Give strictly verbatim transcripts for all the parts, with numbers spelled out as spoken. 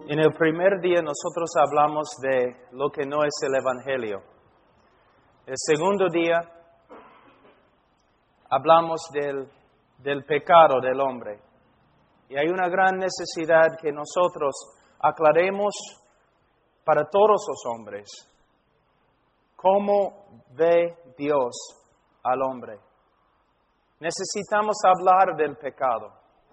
En el primer día nosotros hablamos de lo que no es el Evangelio. El segundo día hablamos del, del pecado del hombre. Y hay una gran necesidad que nosotros aclaremos para todos los hombres. ¿Cómo ve Dios al hombre? Necesitamos hablar del pecado.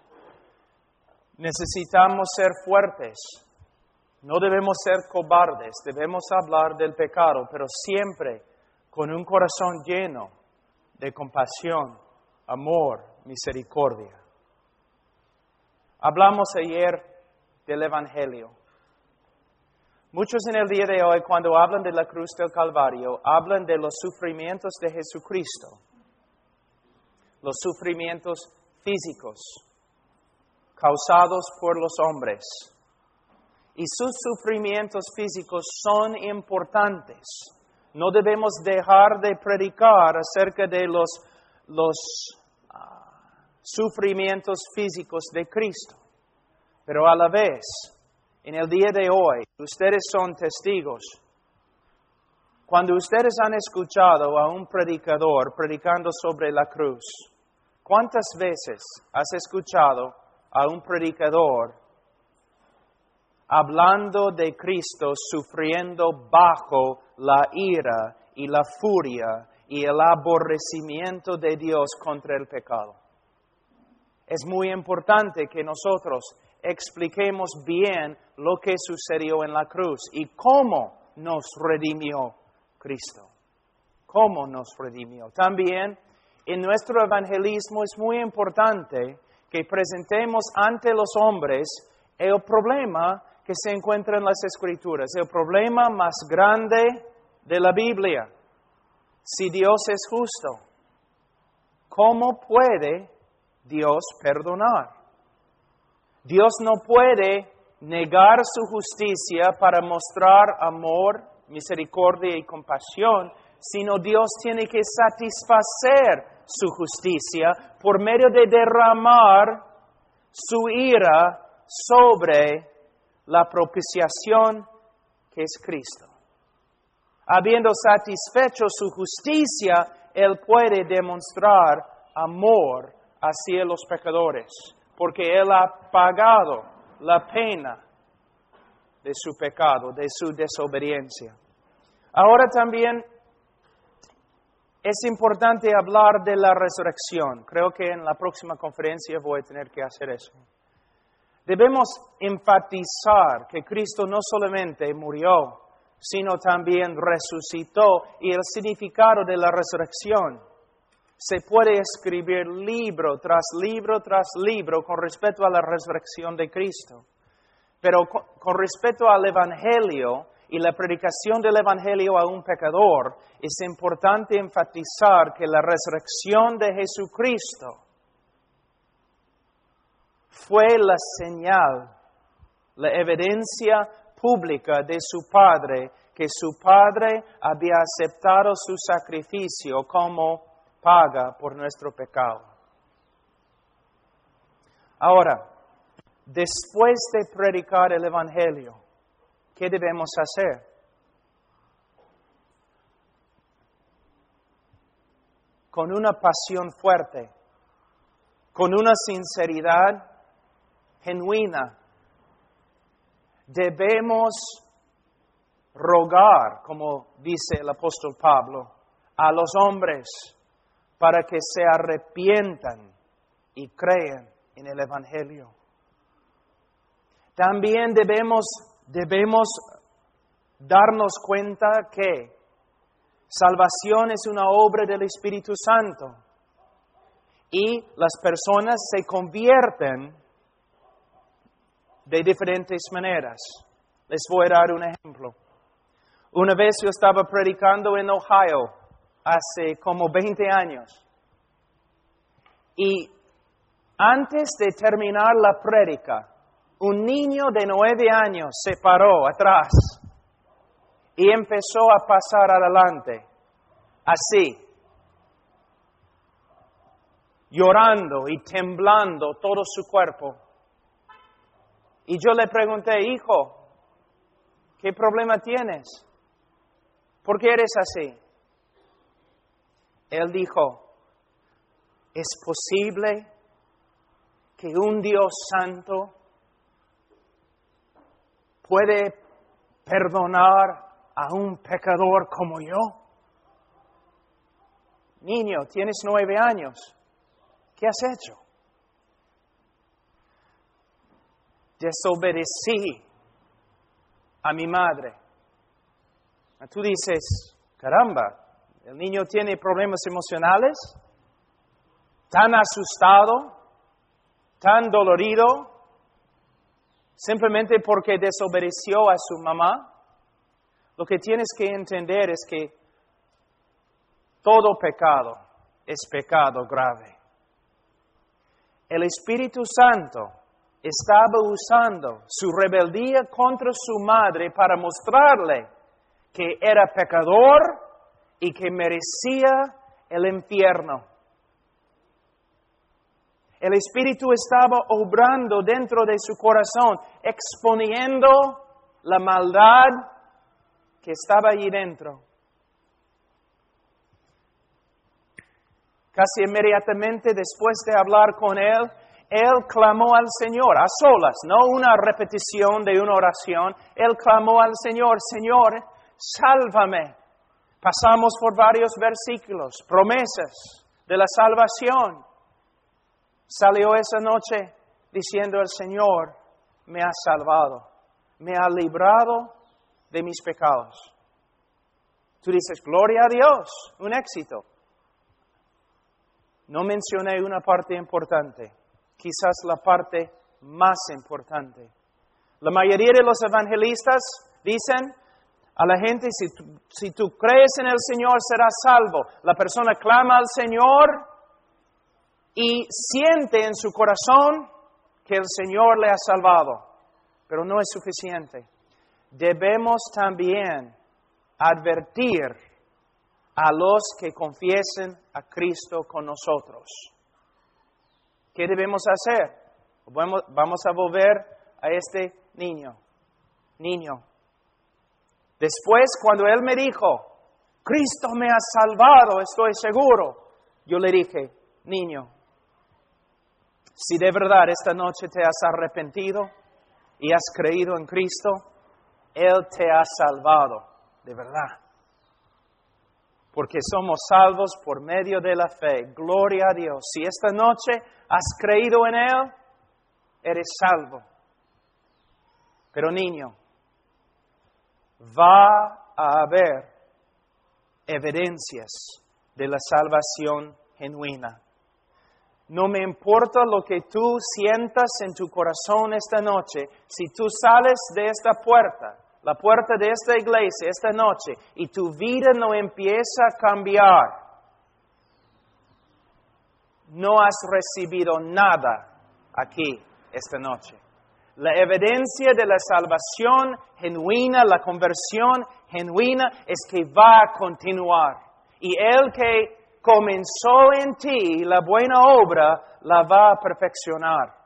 Necesitamos ser fuertes. No debemos ser cobardes. Debemos hablar del pecado, pero siempre con un corazón lleno de compasión, amor, misericordia. Hablamos ayer del Evangelio. Muchos en el día de hoy, cuando hablan de la cruz del Calvario, hablan de los sufrimientos de Jesucristo. Los sufrimientos físicos causados por los hombres. Y sus sufrimientos físicos son importantes. No debemos dejar de predicar acerca de los, los uh, sufrimientos físicos de Cristo. Pero a la vez, en el día de hoy, ustedes son testigos. Cuando ustedes han escuchado a un predicador predicando sobre la cruz, ¿cuántas veces has escuchado a un predicador hablando de Cristo sufriendo bajo la ira y la furia y el aborrecimiento de Dios contra el pecado? Es muy importante que nosotros expliquemos bien lo que sucedió en la cruz y cómo nos redimió Cristo. Cómo nos redimió. También en nuestro evangelismo es muy importante que presentemos ante los hombres el problema que se encuentra en las Escrituras, el problema más grande de la Biblia. Si Dios es justo, ¿cómo puede Dios perdonar? Dios no puede negar su justicia para mostrar amor, misericordia y compasión, sino Dios tiene que satisfacer su justicia por medio de derramar su ira sobre la propiciación que es Cristo. Habiendo satisfecho su justicia, Él puede demostrar amor hacia los pecadores, porque Él ha pagado la pena de su pecado, de su desobediencia. Ahora también es importante hablar de la resurrección. Creo que en la próxima conferencia voy a tener que hacer eso. Debemos enfatizar que Cristo no solamente murió, sino también resucitó, y el significado de la resurrección. Se puede escribir libro tras libro tras libro con respecto a la resurrección de Cristo. Pero con, con respecto al Evangelio y la predicación del Evangelio a un pecador, es importante enfatizar que la resurrección de Jesucristo fue la señal, la evidencia pública de su Padre, que su Padre había aceptado su sacrificio como paga por nuestro pecado. Ahora, después de predicar el Evangelio, ¿qué debemos hacer? Con una pasión fuerte, con una sinceridad genuina, debemos rogar, como dice el apóstol Pablo, a los hombres para que se arrepientan y crean en el Evangelio. También debemos, debemos darnos cuenta que salvación es una obra del Espíritu Santo y las personas se convierten de diferentes maneras. Les voy a dar un ejemplo. Una vez yo estaba predicando en Ohio, hace como veinte años. Y antes de terminar la prédica, un niño de nueve años se paró atrás y empezó a pasar adelante, así, llorando y temblando todo su cuerpo. Y yo le pregunté, hijo, ¿qué problema tienes? ¿Por qué eres así? Él dijo, ¿es posible que un Dios santo puede perdonar a un pecador como yo? Niño, tienes nueve años. ¿Qué has hecho? Desobedecí a mi madre. Tú dices, caramba, el niño tiene problemas emocionales, tan asustado, tan dolorido, simplemente porque desobedeció a su mamá. Lo que tienes que entender es que todo pecado es pecado grave. El Espíritu Santo estaba usando su rebeldía contra su madre para mostrarle que era pecador y que merecía el infierno. El Espíritu estaba obrando dentro de su corazón, exponiendo la maldad que estaba allí dentro. Casi inmediatamente después de hablar con él, él clamó al Señor, a solas, no una repetición de una oración. Él clamó al Señor, Señor, sálvame. Pasamos por varios versículos, promesas de la salvación. Salió esa noche diciendo, el Señor me ha salvado, me ha librado de mis pecados. Tú dices, gloria a Dios, un éxito. No mencioné una parte importante, quizás la parte más importante. La mayoría de los evangelistas dicen a la gente, si tú, si tú crees en el Señor serás salvo. La persona clama al Señor y siente en su corazón que el Señor le ha salvado. Pero no es suficiente. Debemos también advertir a los que confiesen a Cristo con nosotros. ¿Qué debemos hacer? Vamos a volver a este niño. Niño. Después, cuando él me dijo, Cristo me ha salvado, estoy seguro, yo le dije, niño, si de verdad esta noche te has arrepentido y has creído en Cristo, Él te ha salvado, de verdad. Porque somos salvos por medio de la fe. Gloria a Dios. Si esta noche has creído en Él, eres salvo. Pero niño, va a haber evidencias de la salvación genuina. No me importa lo que tú sientas en tu corazón esta noche. Si tú sales de esta puerta, la puerta de esta iglesia esta noche, y tu vida no empieza a cambiar, no has recibido nada aquí esta noche. La evidencia de la salvación genuina, la conversión genuina, es que va a continuar. Y el que comenzó en ti la buena obra, la va a perfeccionar.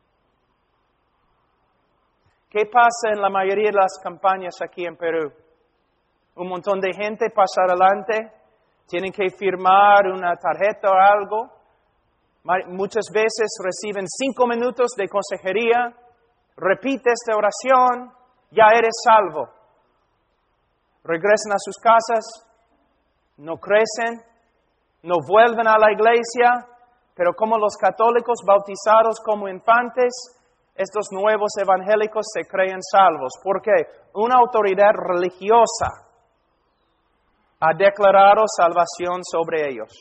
¿Qué pasa en la mayoría de las campañas aquí en Perú? Un montón de gente pasa adelante, tienen que firmar una tarjeta o algo. Muchas veces reciben cinco minutos de consejería, repite esta oración, ya eres salvo. Regresan a sus casas, no crecen, no vuelven a la iglesia, pero como los católicos bautizados como infantes, estos nuevos evangélicos se creen salvos. ¿Por qué? Una autoridad religiosa ha declarado salvación sobre ellos.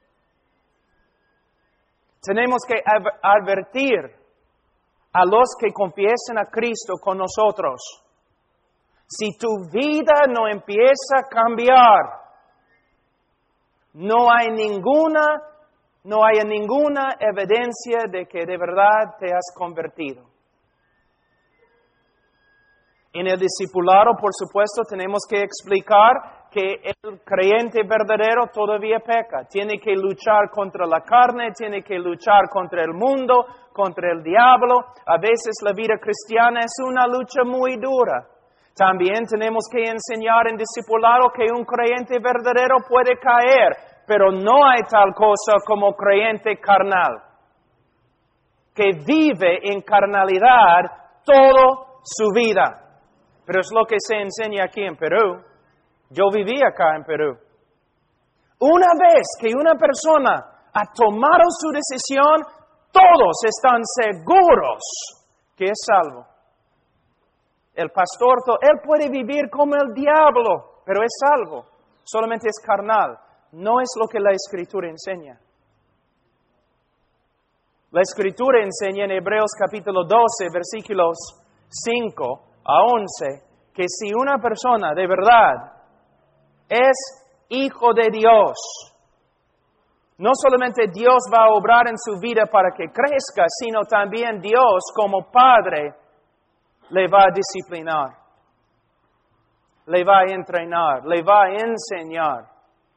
Tenemos que advertir a los que confiesen a Cristo con nosotros. Si tu vida no empieza a cambiar, no hay ninguna, no hay ninguna evidencia de que de verdad te has convertido. En el discipulado, por supuesto, tenemos que explicar que el creyente verdadero todavía peca. Tiene que luchar contra la carne, tiene que luchar contra el mundo, contra el diablo. A veces la vida cristiana es una lucha muy dura. También tenemos que enseñar en discipulado que un creyente verdadero puede caer, pero no hay tal cosa como creyente carnal, que vive en carnalidad toda su vida. Pero es lo que se enseña aquí en Perú. Yo viví acá en Perú. Una vez que una persona ha tomado su decisión, todos están seguros que es salvo. El pastor, él puede vivir como el diablo, pero es salvo. Solamente es carnal. No es lo que la Escritura enseña. La Escritura enseña en Hebreos capítulo doce, versículos cinco a once, que si una persona de verdad es hijo de Dios, no solamente Dios va a obrar en su vida para que crezca, sino también Dios como Padre le va a disciplinar, le va a entrenar, le va a enseñar.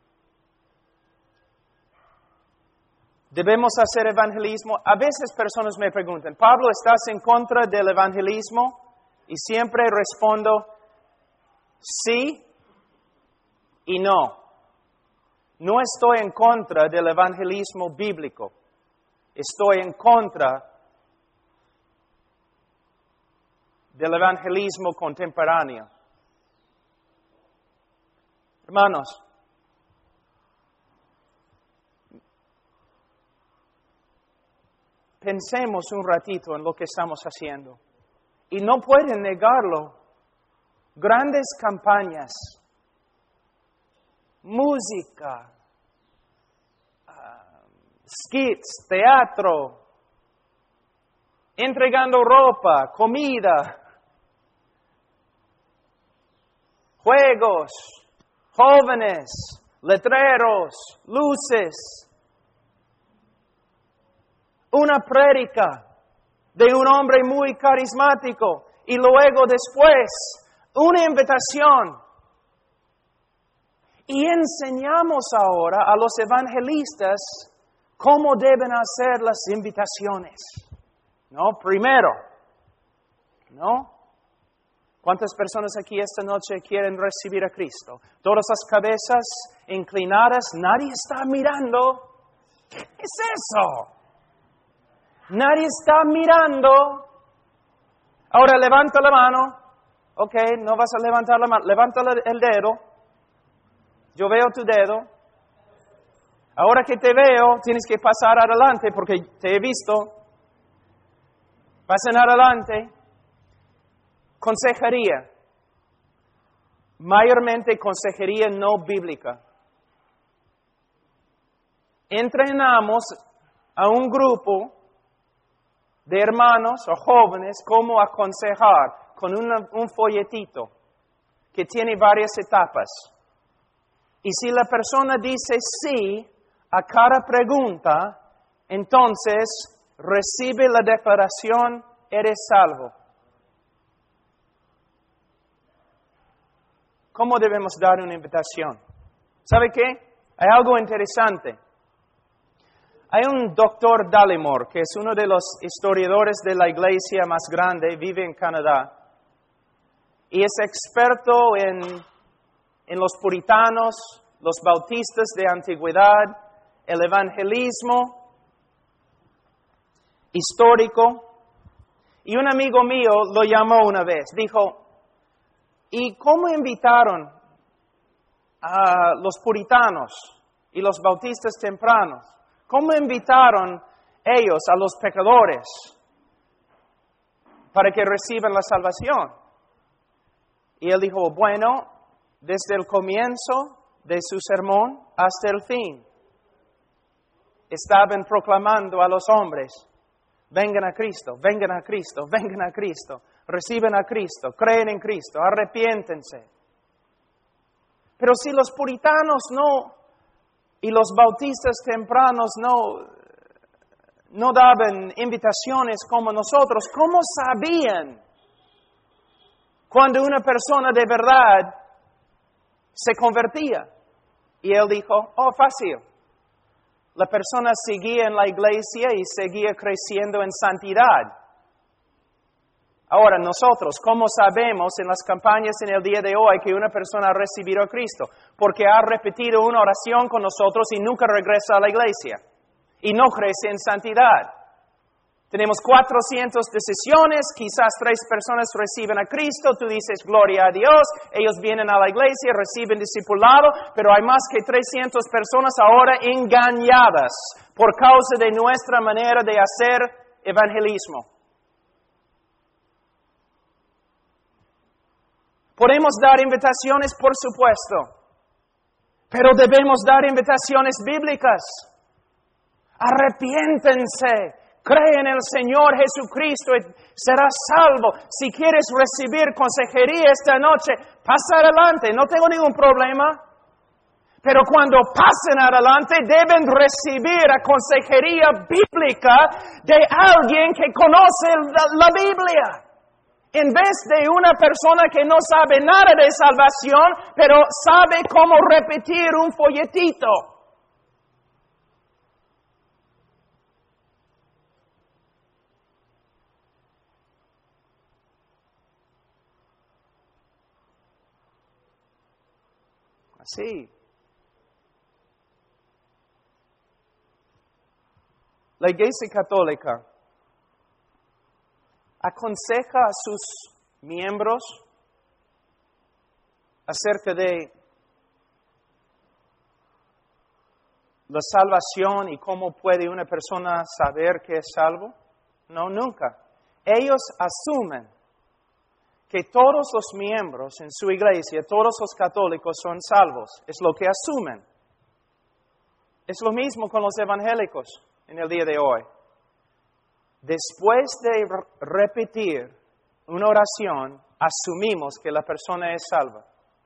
¿Debemos hacer evangelismo? A veces personas me preguntan, Pablo, ¿estás en contra del evangelismo? Y siempre respondo, sí y no. No estoy en contra del evangelismo bíblico. Estoy en contra del evangelismo contemporáneo. Hermanos, pensemos un ratito en lo que estamos haciendo. Y no pueden negarlo. Grandes campañas, música, uh, skits, teatro, entregando ropa, comida, juegos, jóvenes, letreros, luces, una prédica de un hombre muy carismático y luego después una invitación. Y enseñamos ahora a los evangelistas cómo deben hacer las invitaciones. ¿No? Primero, ¿no? ¿Cuántas personas aquí esta noche quieren recibir a Cristo? Todas las cabezas inclinadas, nadie está mirando. ¿Qué es eso? Nadie está mirando. Ahora levanta la mano. Ok, no vas a levantar la mano. Levanta el dedo. Yo veo tu dedo. Ahora que te veo, tienes que pasar adelante porque te he visto. Pasen adelante. Consejería. Mayormente consejería no bíblica. Entrenamos a un grupo de hermanos o jóvenes cómo aconsejar con una, un folletito que tiene varias etapas. Y si la persona dice sí a cada pregunta, entonces recibe la declaración, eres salvo. ¿Cómo debemos dar una invitación? ¿Sabe qué? Hay algo interesante. Hay un doctor Dallimore, que es uno de los historiadores de la iglesia más grande, vive en Canadá, y es experto en, en los puritanos, los bautistas de antigüedad, el evangelismo histórico. Y un amigo mío lo llamó una vez, dijo, ¿y cómo invitaron a los puritanos y los bautistas tempranos? ¿Cómo invitaron ellos a los pecadores para que reciban la salvación? Y él dijo, bueno, desde el comienzo de su sermón hasta el fin, estaban proclamando a los hombres, vengan a Cristo, vengan a Cristo, vengan a Cristo, reciben a Cristo, creen en Cristo, arrepiéntense. Pero si los puritanos no... y los bautistas tempranos no, no daban invitaciones como nosotros, ¿cómo sabían cuando una persona de verdad se convertía. Y él dijo, oh, fácil. La persona seguía en la iglesia y seguía creciendo en santidad. Ahora, nosotros, ¿cómo sabemos en las campañas en el día de hoy que una persona ha recibido a Cristo? Porque ha repetido una oración con nosotros y nunca regresa a la iglesia. Y no crece en santidad. Tenemos cuatrocientas decisiones, quizás tres personas reciben a Cristo, tú dices gloria a Dios, ellos vienen a la iglesia, reciben discipulado, pero hay más que trescientas personas ahora engañadas por causa de nuestra manera de hacer evangelismo. Podemos dar invitaciones, por supuesto, pero debemos dar invitaciones bíblicas. Arrepiéntense. Cree en el Señor Jesucristo y serás salvo. Si quieres recibir consejería esta noche, pasa adelante, no tengo ningún problema. Pero cuando pasen adelante, deben recibir la consejería bíblica de alguien que conoce la, la Biblia. En vez de una persona que no sabe nada de salvación, pero sabe cómo repetir un folletito. Sí. La Iglesia Católica aconseja a sus miembros acerca de la salvación y cómo puede una persona saber que es salvo. No, nunca. Ellos asumen que todos los miembros en su iglesia, todos los católicos son salvos. Es lo que asumen. Es lo mismo con los evangélicos en el día de hoy. Después de repetir una oración, asumimos que la persona es salva.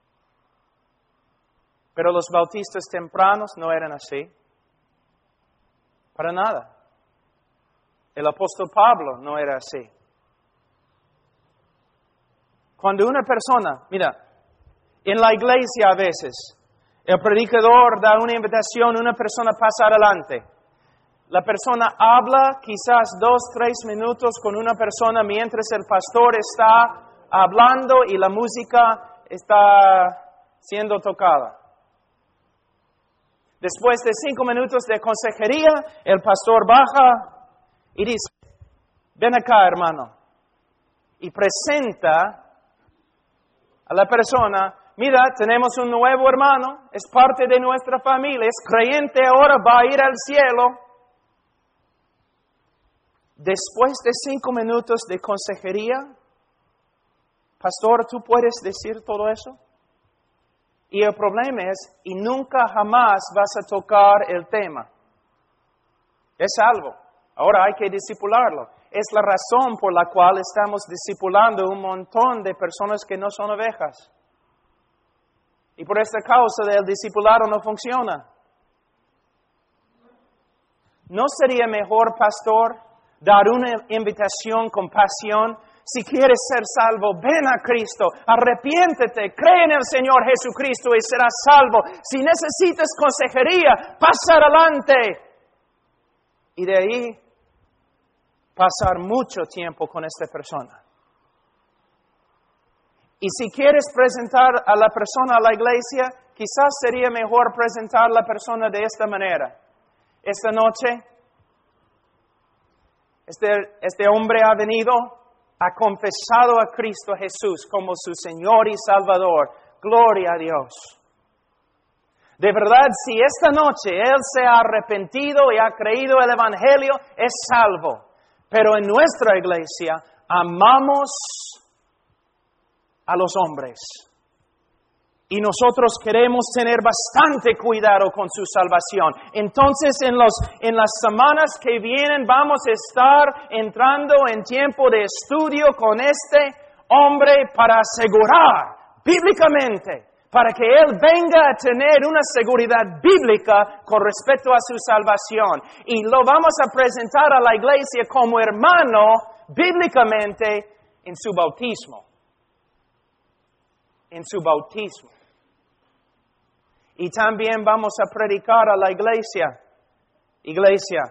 Pero los bautistas tempranos no eran así. Para nada. El apóstol Pablo no era así. Cuando una persona, mira, en la iglesia a veces, el predicador da una invitación, una persona pasa adelante. La persona habla quizás dos, tres minutos con una persona mientras el pastor está hablando y la música está siendo tocada. Después de cinco minutos de consejería, el pastor baja y dice, ven acá, hermano, y presenta a la persona, mira, tenemos un nuevo hermano, es parte de nuestra familia, es creyente ahora, va a ir al cielo. Después de cinco minutos de consejería, pastor, ¿tú puedes decir todo eso? Y el problema es, y nunca jamás vas a tocar el tema. Es salvo. Ahora hay que discipularlo. Es la razón por la cual estamos discipulando un montón de personas que no son ovejas. Y por esta causa el discipulado no funciona. ¿No sería mejor, pastor, dar una invitación con pasión? Si quieres ser salvo, ven a Cristo, arrepiéntete, cree en el Señor Jesucristo y serás salvo. Si necesitas consejería, pasa adelante. Y de ahí pasar mucho tiempo con esta persona. Y si quieres presentar a la persona a la iglesia, quizás sería mejor presentar a la persona de esta manera. Esta noche, este, este hombre ha venido, ha confesado a Cristo Jesús como su Señor y Salvador. Gloria a Dios. De verdad, si esta noche Él se ha arrepentido y ha creído el Evangelio, es salvo. Pero en nuestra iglesia amamos a los hombres. Y nosotros queremos tener bastante cuidado con su salvación. Entonces, en, los, en las semanas que vienen vamos a estar entrando en tiempo de estudio con este hombre para asegurar bíblicamente, para que él venga a tener una seguridad bíblica con respecto a su salvación. Y lo vamos a presentar a la iglesia como hermano bíblicamente en su bautismo. En su bautismo. Y también vamos a predicar a la iglesia. Iglesia.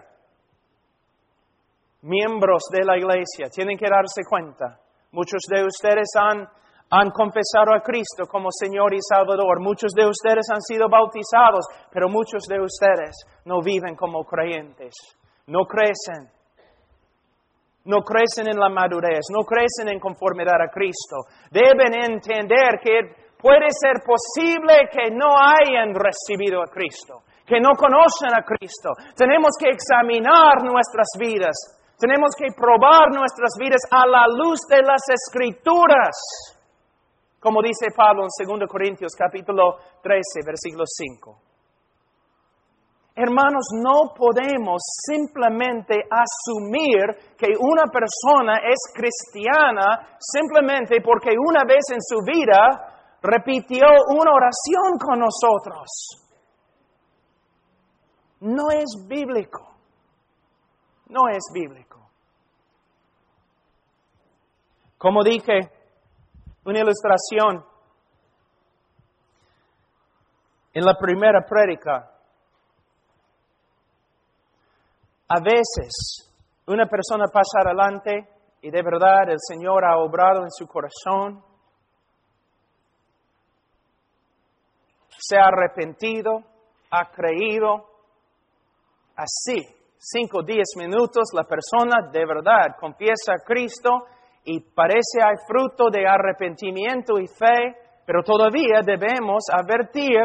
Miembros de la iglesia tienen que darse cuenta. Muchos de ustedes han, han confesado a Cristo como Señor y Salvador. Muchos de ustedes han sido bautizados, pero muchos de ustedes no viven como creyentes. No crecen. No crecen en la madurez. No crecen en conformidad a Cristo. Deben entender que puede ser posible que no hayan recibido a Cristo, que no conocen a Cristo. Tenemos que examinar nuestras vidas. Tenemos que probar nuestras vidas a la luz de las Escrituras. Como dice Pablo en dos Corintios capítulo trece, versículo cinco. Hermanos, no podemos simplemente asumir que una persona es cristiana simplemente porque una vez en su vida repitió una oración con nosotros. No es bíblico. No es bíblico. Como dije, una ilustración. En la primera prédica, a veces una persona pasa adelante y de verdad el Señor ha obrado en su corazón. Se ha arrepentido, ha creído. Así, cinco o diez minutos, la persona de verdad confiesa a Cristo y parece hay fruto de arrepentimiento y fe, pero todavía debemos advertir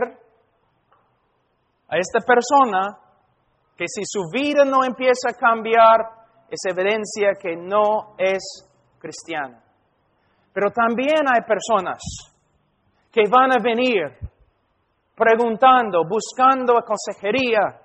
a esta persona que si su vida no empieza a cambiar, es evidencia que no es cristiana. Pero también hay personas que van a venir preguntando, buscando consejería,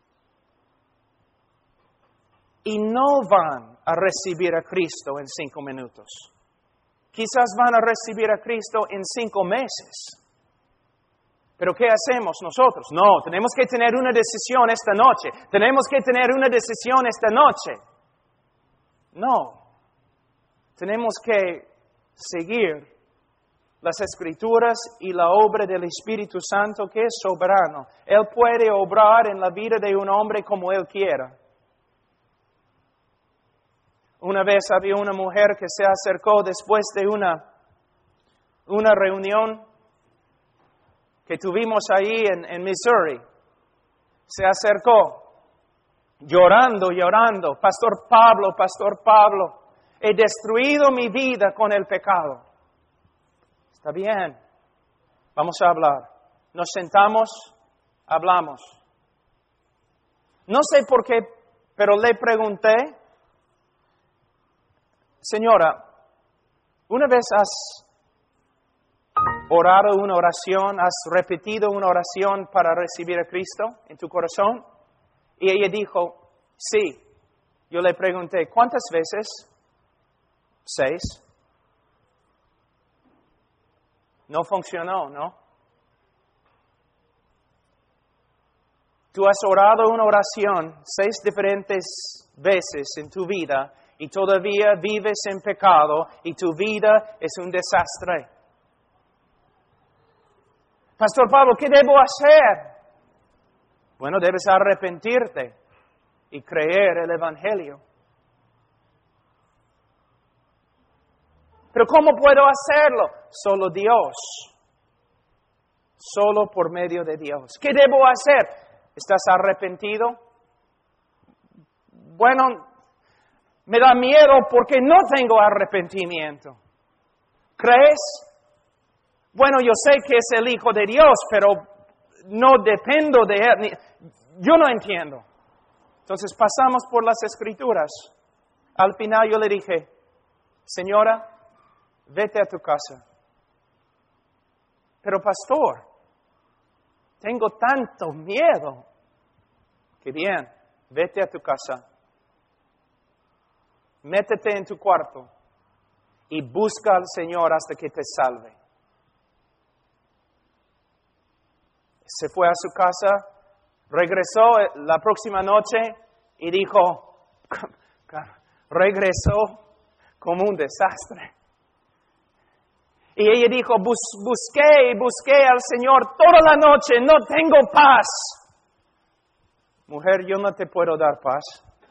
y no van a recibir a Cristo en cinco minutos. Quizás van a recibir a Cristo en cinco meses. Pero ¿qué hacemos nosotros? No, tenemos que tener una decisión esta noche. Tenemos que tener una decisión esta noche. No. Tenemos que seguir las Escrituras y la obra del Espíritu Santo que es soberano. Él puede obrar en la vida de un hombre como Él quiera. Una vez había una mujer que se acercó después de una, una reunión que tuvimos ahí en, en Missouri. Se acercó llorando, llorando. Pastor Pablo, Pastor Pablo, he destruido mi vida con el pecado. Está bien, vamos a hablar. Nos sentamos, hablamos. No sé por qué, pero le pregunté, señora, ¿una vez has orado una oración, has repetido una oración para recibir a Cristo en tu corazón? Y ella dijo, sí. Yo le pregunté, ¿cuántas veces? Seis. No funcionó, ¿no? Tú has orado una oración seis diferentes veces en tu vida y todavía vives en pecado y tu vida es un desastre. Pastor Pablo, ¿qué debo hacer? Bueno, debes arrepentirte y creer el Evangelio. Pero ¿cómo puedo hacerlo? Solo Dios. Solo por medio de Dios. ¿Qué debo hacer? ¿Estás arrepentido? Bueno, me da miedo porque no tengo arrepentimiento. ¿Crees? Bueno, yo sé que es el Hijo de Dios, pero no dependo de Él. Yo no entiendo. Entonces pasamos por las Escrituras. Al final yo le dije, señora, vete a tu casa. Pero pastor, tengo tanto miedo. Que bien, vete a tu casa. Métete en tu cuarto y busca al Señor hasta que te salve. Se fue a su casa, regresó la próxima noche y dijo, regresó como un desastre. Y ella dijo, Bus, busqué y busqué al Señor toda la noche, no tengo paz. Mujer, yo no te puedo dar paz.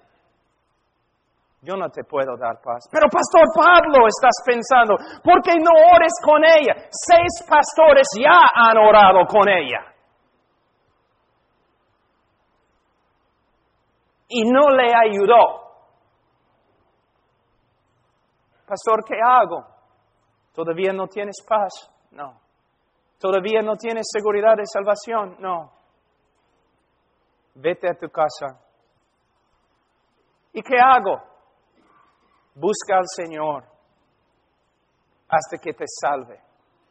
Yo no te puedo dar paz. Pero Pastor Pablo, estás pensando, ¿por qué no ores con ella? Seis pastores ya han orado con ella. Y no le ayudó. Pastor, ¿qué hago? ¿Todavía no tienes paz? No. ¿Todavía no tienes seguridad de salvación? No. Vete a tu casa. ¿Y qué hago? Busca al Señor hasta que te salve.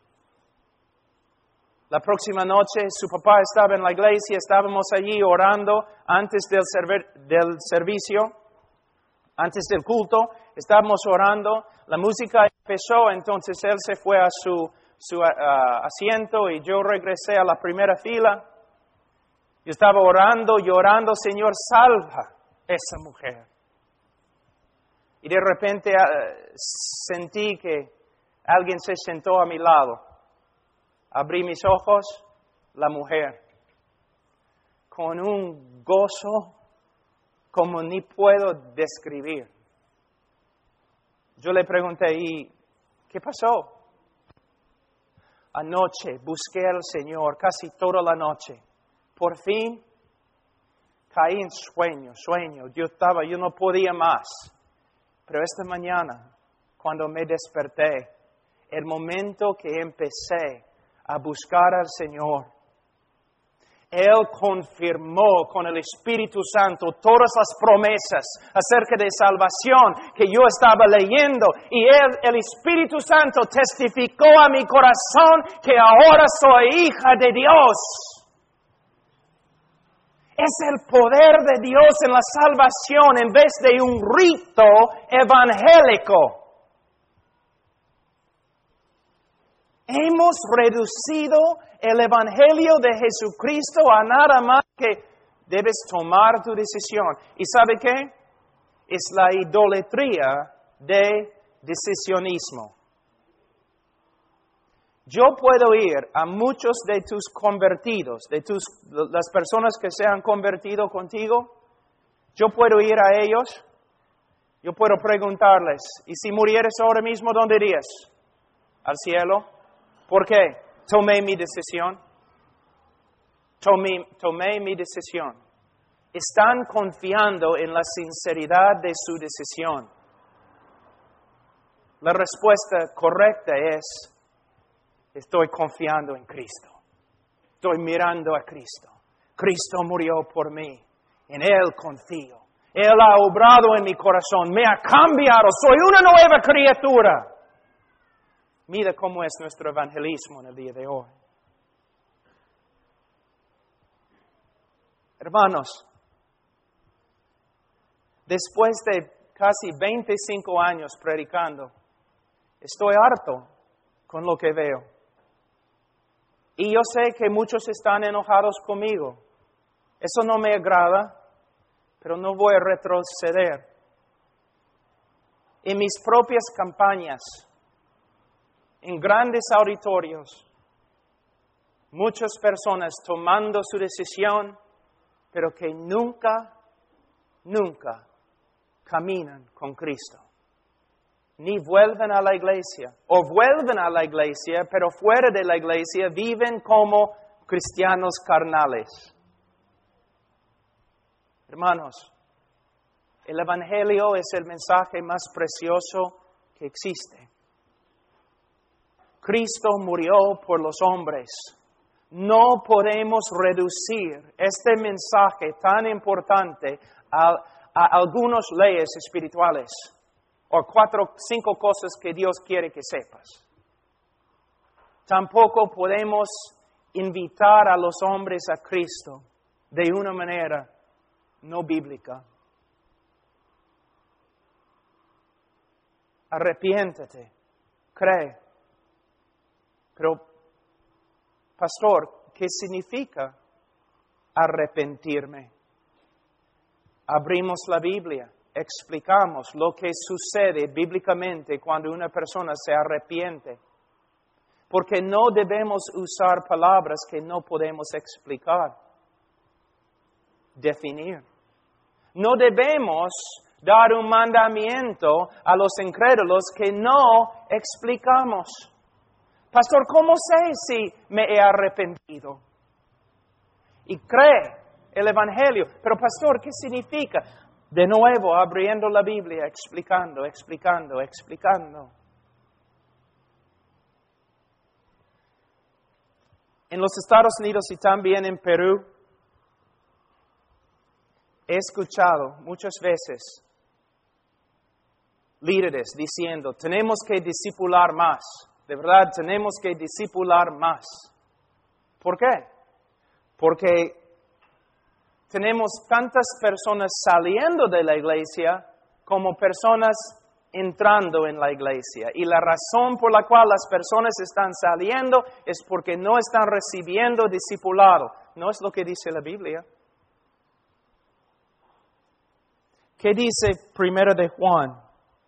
La próxima noche su papá estaba en la iglesia, estábamos allí orando antes del, server, del servicio, antes del culto, estábamos orando, la música empezó, entonces él se fue a su, su uh, asiento y yo regresé a la primera fila. Yo estaba orando, llorando, Señor, salva esa mujer. Y de repente uh, sentí que alguien se sentó a mi lado. Abrí mis ojos, la mujer, con un gozo como ni puedo describir. Yo le pregunté, ¿y qué pasó? Anoche busqué al Señor casi toda la noche. Por fin caí en sueño, sueño. Yo estaba, yo no podía más. Pero esta mañana, cuando me desperté, el momento que empecé a buscar al Señor, Él confirmó con el Espíritu Santo todas las promesas acerca de salvación que yo estaba leyendo. Y Él, el Espíritu Santo testificó a mi corazón que ahora soy hija de Dios. Es el poder de Dios en la salvación en vez de un rito evangélico. Hemos reducido el Evangelio de Jesucristo a nada más que debes tomar tu decisión. ¿Y sabe qué? Es la idolatría de decisionismo. Yo puedo ir a muchos de tus convertidos, de tus, las personas que se han convertido contigo. Yo puedo ir a ellos. Yo puedo preguntarles, ¿y si murieres ahora mismo, dónde irías? ¿Al cielo? ¿Por qué? Tomé mi decisión. Tomé, tomé mi decisión. Están confiando en la sinceridad de su decisión. La respuesta correcta es, estoy confiando en Cristo. Estoy mirando a Cristo. Cristo murió por mí. En Él confío. Él ha obrado en mi corazón. Me ha cambiado. Soy una nueva criatura. Mira cómo es nuestro evangelismo en el día de hoy. Hermanos, después de casi veinticinco años predicando, estoy harto con lo que veo. Y yo sé que muchos están enojados conmigo. Eso no me agrada, pero no voy a retroceder. En mis propias campañas, en grandes auditorios, muchas personas tomando su decisión, pero que nunca, nunca caminan con Cristo. Ni vuelven a la iglesia, o vuelven a la iglesia, pero fuera de la iglesia viven como cristianos carnales. Hermanos, el Evangelio es el mensaje más precioso que existe. Cristo murió por los hombres. No podemos reducir este mensaje tan importante a, a algunas leyes espirituales o cuatro, cinco cosas que Dios quiere que sepas. Tampoco podemos invitar a los hombres a Cristo de una manera no bíblica. Arrepiéntete, cree. Pero, pastor, ¿qué significa arrepentirme? Abrimos la Biblia, explicamos lo que sucede bíblicamente cuando una persona se arrepiente. Porque no debemos usar palabras que no podemos explicar, definir. No debemos dar un mandamiento a los incrédulos que no explicamos. Pastor, ¿cómo sé si me he arrepentido? Y cree el Evangelio. Pero pastor, ¿qué significa? De nuevo, abriendo la Biblia, explicando, explicando, explicando. En los Estados Unidos y también en Perú, he escuchado muchas veces líderes diciendo, tenemos que discipular más. De verdad, tenemos que discipular más. ¿Por qué? Porque tenemos tantas personas saliendo de la iglesia como personas entrando en la iglesia. Y la razón por la cual las personas están saliendo es porque no están recibiendo discipulado. No es lo que dice la Biblia. ¿Qué dice Primera de Juan?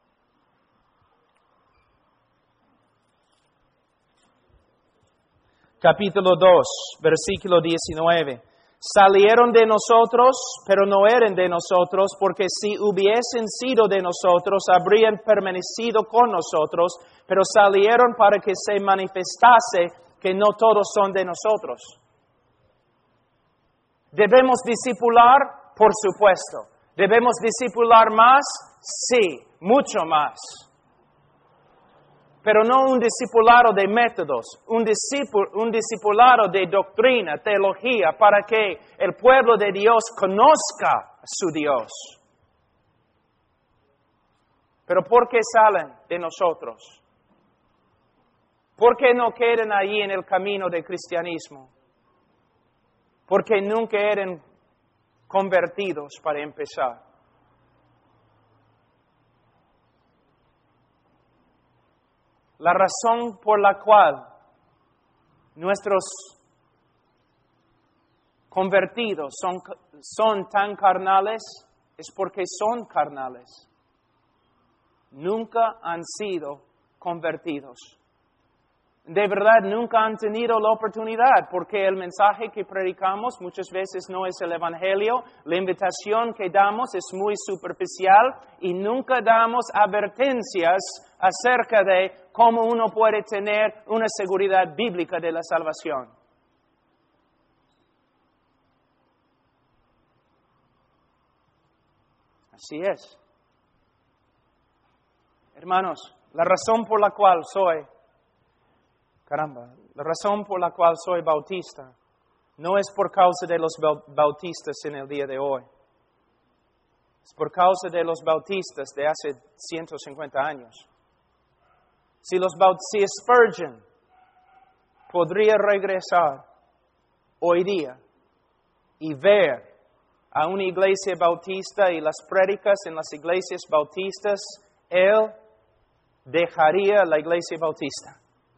Capítulo dos, versículo diecinueve. Salieron de nosotros, pero no eran de nosotros, porque si hubiesen sido de nosotros, habrían permanecido con nosotros, pero salieron para que se manifestase que no todos son de nosotros. ¿Debemos discipular? Por supuesto. ¿Debemos discipular más? Sí, mucho más. Pero no un discipulado de métodos, un, discipul- un discipulado de doctrina, teología, para que el pueblo de Dios conozca a su Dios. Pero ¿por qué salen de nosotros? ¿Por qué no quedan ahí en el camino del cristianismo? Porque nunca eran convertidos para empezar. La razón por la cual nuestros convertidos son, son tan carnales es porque son carnales. Nunca han sido convertidos. De verdad, nunca han tenido la oportunidad, porque el mensaje que predicamos muchas veces no es el Evangelio. La invitación que damos es muy superficial y nunca damos advertencias acerca de cómo uno puede tener una seguridad bíblica de la salvación. Así es. Hermanos, la razón por la cual soy Caramba, la razón por la cual soy bautista no es por causa de los bautistas en el día de hoy. Es por causa de los bautistas de hace ciento cincuenta años. Si, los, si Spurgeon podría regresar hoy día y ver a una iglesia bautista y las prédicas en las iglesias bautistas, él dejaría la iglesia bautista.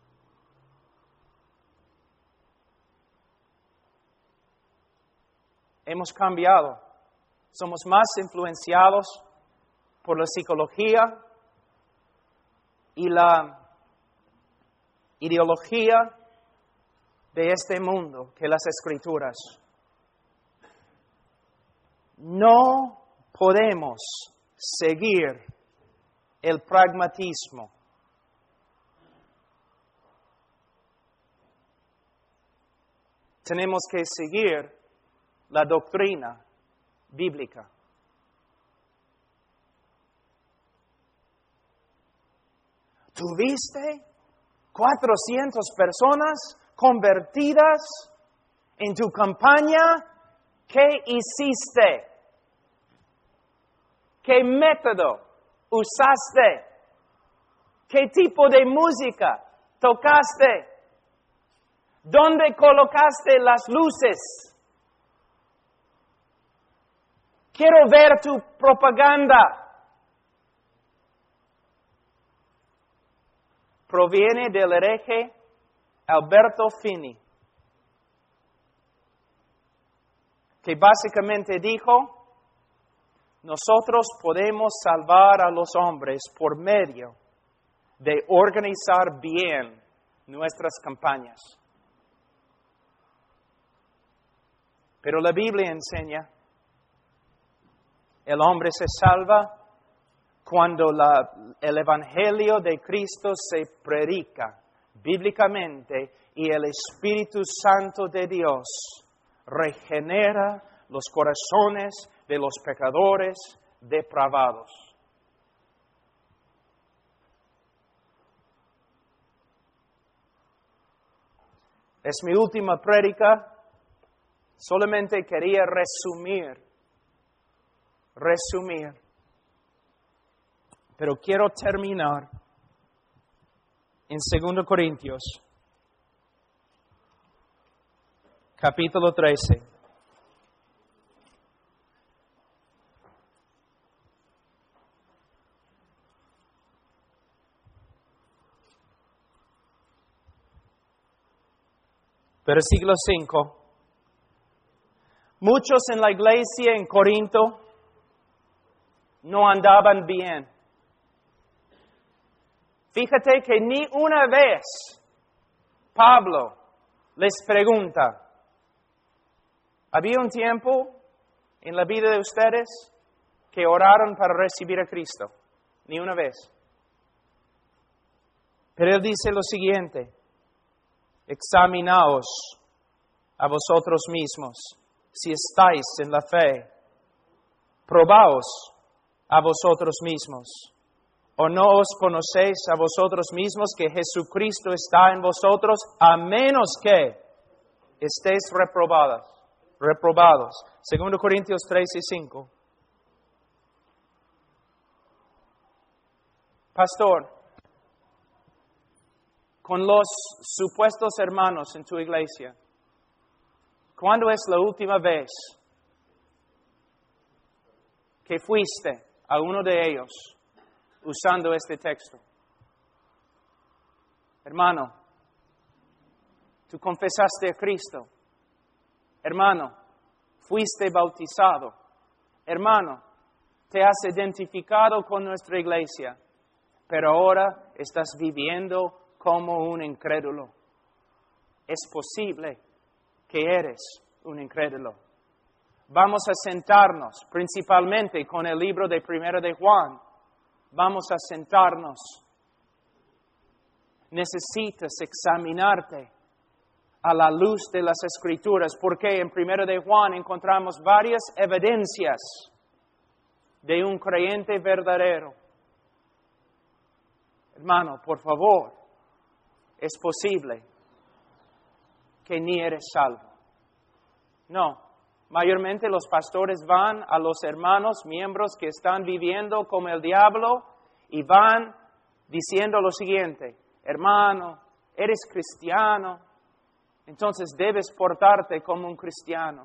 Hemos cambiado. Somos más influenciados por la psicología y la ideología de este mundo que las Escrituras. No podemos seguir el pragmatismo. Tenemos que seguir la doctrina bíblica. ¿Tuviste cuatrocientas personas convertidas en tu campaña? ¿Qué hiciste? ¿Qué método usaste? ¿Qué tipo de música tocaste? ¿Dónde colocaste las luces? Quiero ver tu propaganda. Proviene del hereje Alberto Fini, que básicamente dijo, nosotros podemos salvar a los hombres por medio de organizar bien nuestras campañas. Pero la Biblia enseña, el hombre se salva cuando la, el Evangelio de Cristo se predica bíblicamente y el Espíritu Santo de Dios regenera los corazones de los pecadores depravados. Es mi última prédica. Solamente quería resumir, resumir, pero quiero terminar en Segundo Corintios, capítulo trece. Versículo cinco. Muchos en la iglesia en Corinto no andaban bien. Fíjate que ni una vez Pablo les pregunta, ¿había un tiempo en la vida de ustedes que oraron para recibir a Cristo? Ni una vez. Pero él dice lo siguiente, examinaos a vosotros mismos si estáis en la fe. Probaos a vosotros mismos. ¿O no os conocéis a vosotros mismos que Jesucristo está en vosotros, a menos que estéis reprobados? Reprobados. Segundo Corintios tres y cinco. Pastor, con los supuestos hermanos en tu iglesia, ¿cuándo es la última vez que fuiste a uno de ellos usando este texto? Hermano, tú confesaste a Cristo. Hermano, fuiste bautizado. Hermano, te has identificado con nuestra iglesia, pero ahora estás viviendo como un incrédulo. Es posible que eres un incrédulo. Vamos a sentarnos, principalmente con el libro de Primera de Juan. Vamos a sentarnos. Necesitas examinarte a la luz de las Escrituras, porque en Primera de Juan encontramos varias evidencias de un creyente verdadero. Hermano, por favor, es posible que ni eres salvo. No, mayormente los pastores van a los hermanos, miembros que están viviendo como el diablo y van diciendo lo siguiente, hermano, eres cristiano, entonces debes portarte como un cristiano.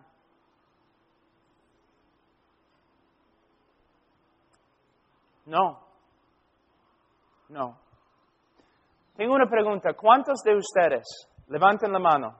No, no. Tengo una pregunta, ¿cuántos de ustedes, levanten la mano,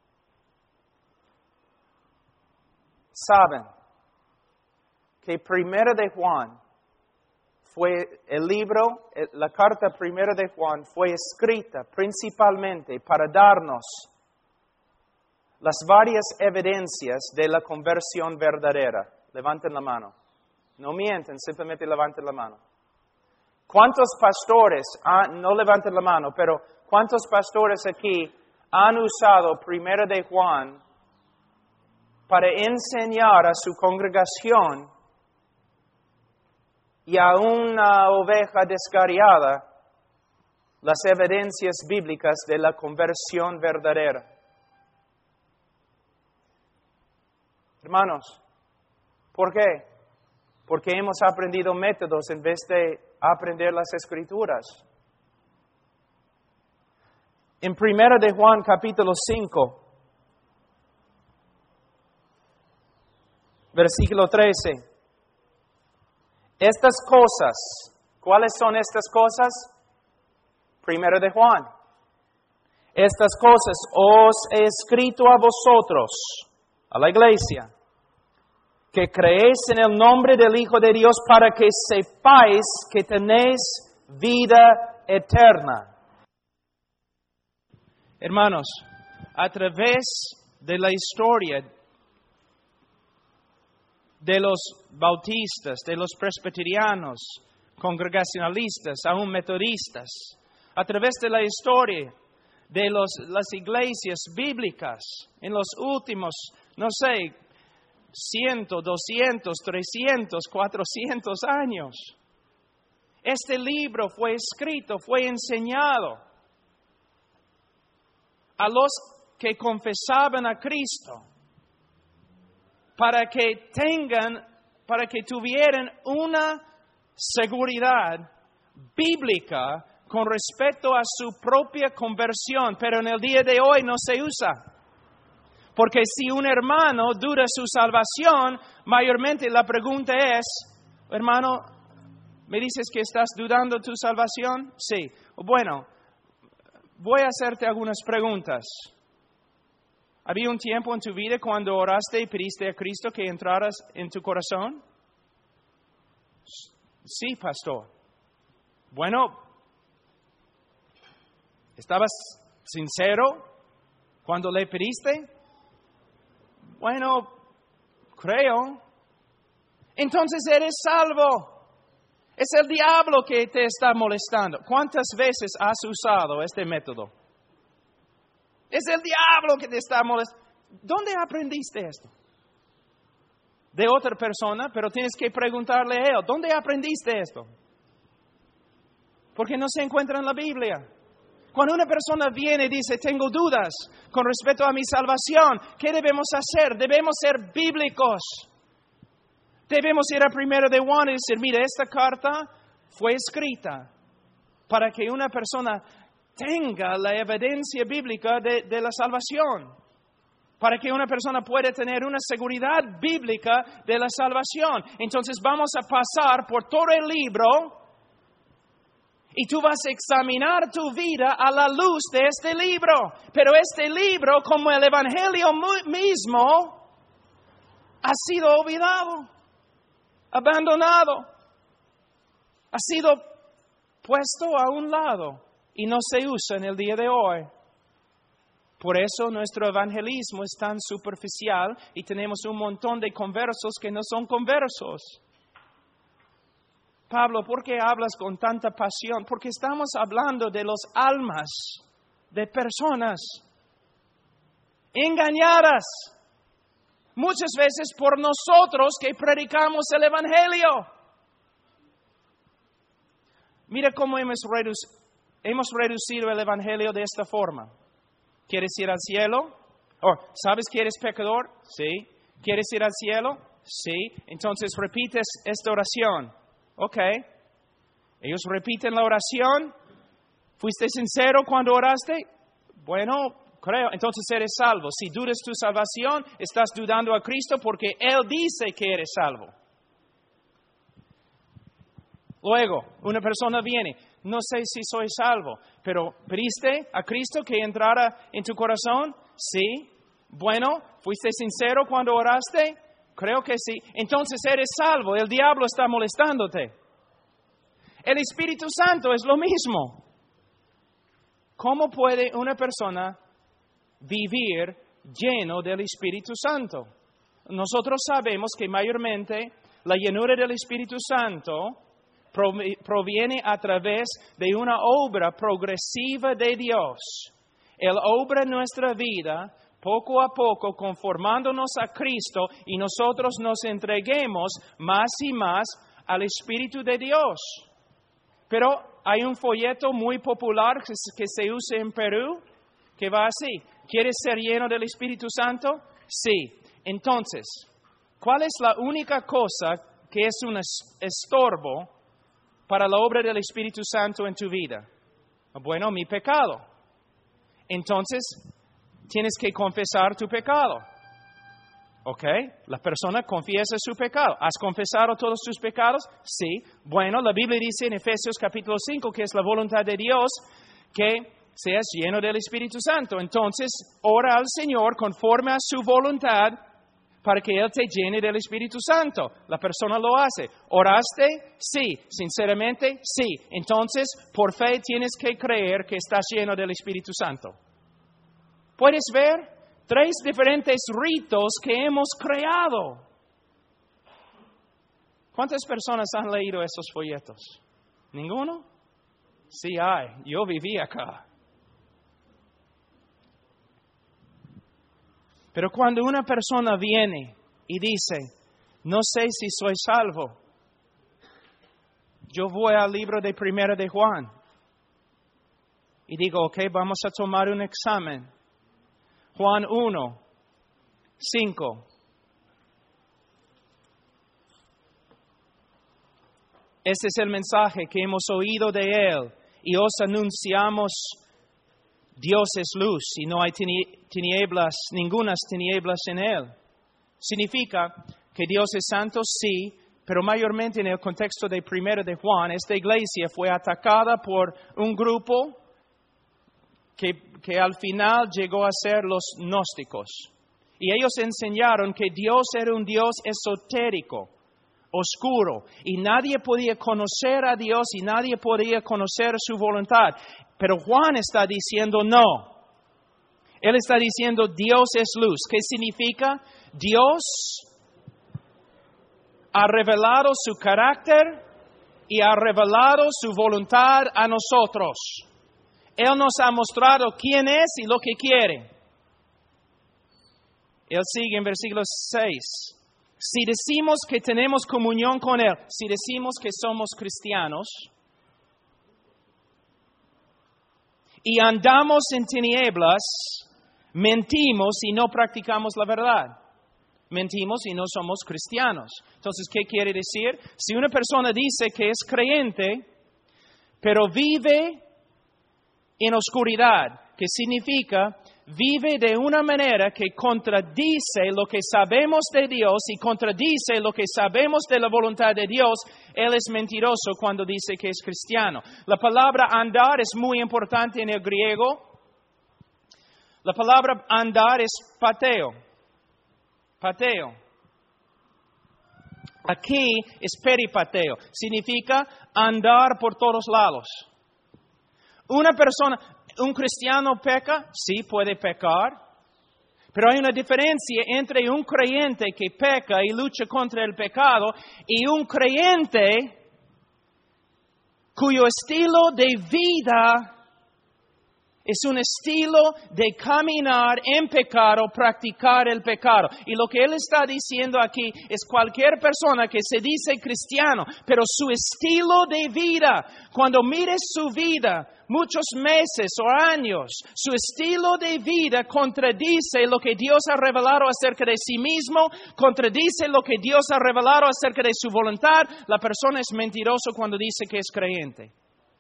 saben que Primera de Juan fue el libro, la carta Primera de Juan fue escrita principalmente para darnos las varias evidencias de la conversión verdadera? Levanten la mano. No mienten, simplemente levanten la mano. ¿Cuántos pastores, han, no levanten la mano, pero cuántos pastores aquí han usado Primera de Juan para enseñar a su congregación y a una oveja descarriada las evidencias bíblicas de la conversión verdadera? Hermanos, ¿por qué? Porque hemos aprendido métodos en vez de aprender las Escrituras. En Primera de Juan capítulo cinco, versículo trece. Estas cosas, ¿cuáles son estas cosas? Primera de Juan. Estas cosas os he escrito a vosotros, a la iglesia, que creéis en el nombre del Hijo de Dios para que sepáis que tenéis vida eterna. Hermanos, a través de la historia de los bautistas, de los presbiterianos, congregacionalistas, aún metodistas, a través de la historia de los, las iglesias bíblicas en los últimos, no sé, ciento, doscientos, trescientos, cuatrocientos años. Este libro fue escrito, fue enseñado a los que confesaban a Cristo para que tengan, para que tuvieran una seguridad bíblica con respecto a su propia conversión, pero en el día de hoy no se usa. Porque si un hermano duda su salvación, mayormente la pregunta es, hermano, ¿me dices que estás dudando tu salvación? Sí. Bueno, voy a hacerte algunas preguntas. ¿Había un tiempo en tu vida cuando oraste y pediste a Cristo que entraras en tu corazón? Sí, pastor. Bueno, ¿estabas sincero cuando le pediste? Bueno, creo. Entonces eres salvo. Es el diablo que te está molestando. ¿Cuántas veces has usado este método? Es el diablo que te está molestando. ¿Dónde aprendiste esto? De otra persona, pero tienes que preguntarle a él, ¿dónde aprendiste esto? Porque no se encuentra en la Biblia. Cuando una persona viene y dice, tengo dudas con respecto a mi salvación, ¿qué debemos hacer? Debemos ser bíblicos. Debemos ir a primero de Juan y decir, mira, esta carta fue escrita para que una persona tenga la evidencia bíblica de, de la salvación. Para que una persona pueda tener una seguridad bíblica de la salvación. Entonces vamos a pasar por todo el libro y tú vas a examinar tu vida a la luz de este libro. Pero este libro, como el Evangelio mismo, ha sido olvidado, abandonado, ha sido puesto a un lado y no se usa en el día de hoy. Por eso nuestro evangelismo es tan superficial y tenemos un montón de conversos que no son conversos. Pablo, ¿por qué hablas con tanta pasión? Porque estamos hablando de los almas de personas engañadas, muchas veces por nosotros que predicamos el evangelio. Mira cómo hemos, reduc- hemos reducido el evangelio de esta forma. ¿Quieres ir al cielo? ¿O sabes que eres pecador? Sí. ¿Quieres ir al cielo? Sí. Entonces repites esta oración. Ok. Ellos repiten la oración. ¿Fuiste sincero cuando oraste? Bueno, creo. Entonces eres salvo. Si dudas tu salvación, estás dudando a Cristo porque Él dice que eres salvo. Luego, una persona viene. No sé si soy salvo, pero ¿pediste a Cristo que entrara en tu corazón? Sí. Bueno, ¿fuiste sincero cuando oraste? Creo que sí. Entonces eres salvo. El diablo está molestándote. El Espíritu Santo es lo mismo. ¿Cómo puede una persona vivir lleno del Espíritu Santo? Nosotros sabemos que mayormente la llenura del Espíritu Santo proviene a través de una obra progresiva de Dios. Él obra en nuestra vida poco a poco conformándonos a Cristo y nosotros nos entreguemos más y más al Espíritu de Dios. Pero hay un folleto muy popular que se usa en Perú que va así. ¿Quieres ser lleno del Espíritu Santo? Sí. Entonces, ¿cuál es la única cosa que es un estorbo para la obra del Espíritu Santo en tu vida? Bueno, mi pecado. Entonces, tienes que confesar tu pecado. ¿Ok? La persona confiesa su pecado. ¿Has confesado todos tus pecados? Sí. Bueno, la Biblia dice en Efesios capítulo cinco que es la voluntad de Dios que seas lleno del Espíritu Santo. Entonces, ora al Señor conforme a su voluntad para que Él te llene del Espíritu Santo. La persona lo hace. ¿Oraste? Sí. Sinceramente, sí. Entonces, por fe tienes que creer que estás lleno del Espíritu Santo. ¿Puedes ver? Tres diferentes ritos que hemos creado. ¿Cuántas personas han leído esos folletos? ¿Ninguno? Sí hay. Yo viví acá. Pero cuando una persona viene y dice, no sé si soy salvo, yo voy al libro de Primera de Juan y digo, ok, vamos a tomar un examen. Juan uno, cinco. Este es el mensaje que hemos oído de Él y os anunciamos. Dios es luz y no hay tinieblas, ningunas tinieblas en Él. Significa que Dios es santo, sí, pero mayormente en el contexto de Primera de Juan, esta iglesia fue atacada por un grupo que, que al final llegó a ser los gnósticos. Y ellos enseñaron que Dios era un Dios esotérico, oscuro, y nadie podía conocer a Dios y nadie podía conocer su voluntad. Pero Juan está diciendo no. Él está diciendo Dios es luz. ¿Qué significa? Dios ha revelado su carácter y ha revelado su voluntad a nosotros. Él nos ha mostrado quién es y lo que quiere. Él sigue en versículo seis. Si decimos que tenemos comunión con Él, si decimos que somos cristianos y andamos en tinieblas, mentimos y no practicamos la verdad. Mentimos y no somos cristianos. Entonces, ¿qué quiere decir? Si una persona dice que es creyente, pero vive en oscuridad, ¿qué significa? Vive de una manera que contradice lo que sabemos de Dios y contradice lo que sabemos de la voluntad de Dios, él es mentiroso cuando dice que es cristiano. La palabra andar es muy importante en el griego. La palabra andar es pateo. Pateo. Aquí es peripateo. Significa andar por todos lados. Una persona, un cristiano peca, sí puede pecar, pero hay una diferencia entre un creyente que peca y lucha contra el pecado y un creyente cuyo estilo de vida es un estilo de caminar en pecado, practicar el pecado. Y lo que él está diciendo aquí es cualquier persona que se dice cristiano, pero su estilo de vida, cuando mires su vida, muchos meses o años, su estilo de vida contradice lo que Dios ha revelado acerca de sí mismo, contradice lo que Dios ha revelado acerca de su voluntad, la persona es mentiroso cuando dice que es creyente.